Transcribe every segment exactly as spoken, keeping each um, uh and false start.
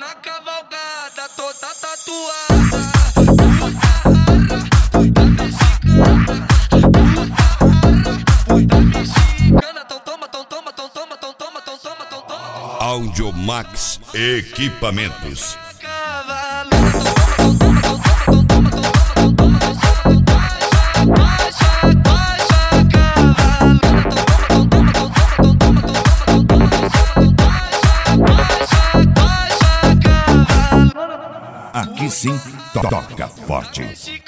Na cavalgada toda tatuada, puta mexicana, tão toma, tão toma, tão toma, tão toma, tão toma, tão toma. Audiomax Equipamentos. Aqui sim, toca forte.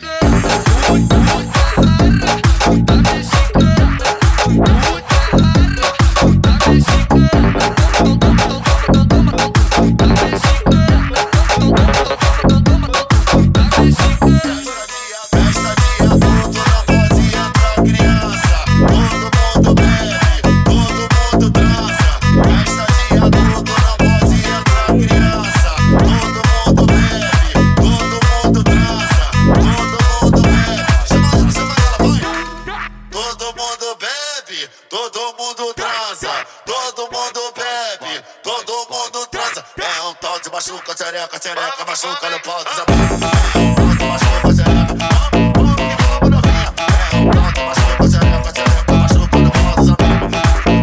Todo mundo transa, todo mundo bebe, todo mundo transa. É um tal de machuca, tchereca, tchereca, machuca no pau dos amigos. É um tal de machuca, tchereca, vamos, vamos que vamos novinha. É um tal de machuca, tchereca, tchereca, machuca no pau dos amigos.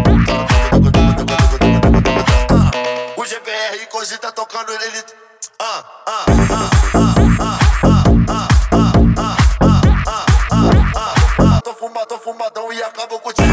O G B R cogita tocando ele. Ah, ah, ah, ah, ah, ah, ah, ah, ah, ah. Tô fumadão, tô fumadão e acabo contigo.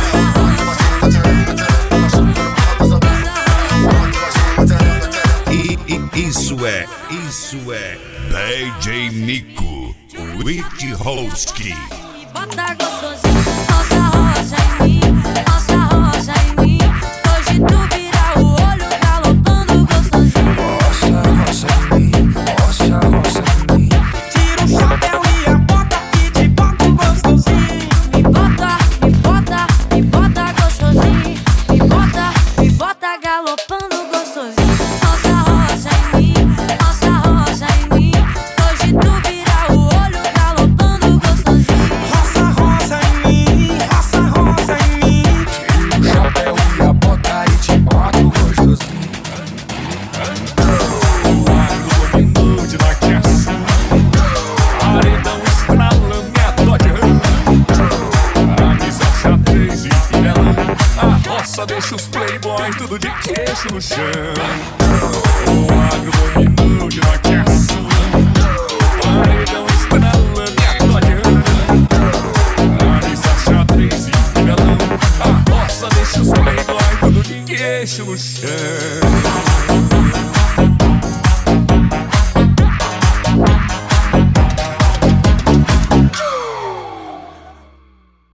Isso é, isso é D J Nico Witchowski. Bota gostosinho, roça, roça em mim, roça, roça em mim. Hoje tu vira o olho galopando gostosinho. Roça, roça em mim, roça, roça em mim. Tira o chapéu e a bota e te bota gostosinho. Me bota, me bota, me bota gostosinho. Me bota, me bota galopando gostosinho. Roça, roça em mim, roça, roça em mim. Hoje tu vira o olho galopando gostosinho. Roça, roça em mim, roça, roça em mim. Tira o chapéu e a bota e te bota gostosinho. O agro dominou de naqueça. Paredão estralando minha Dodge Ram. Camisa xadrez e filelão. A roça deixa os playboys tudo de queixo no chão. O agro dominou de naqueça.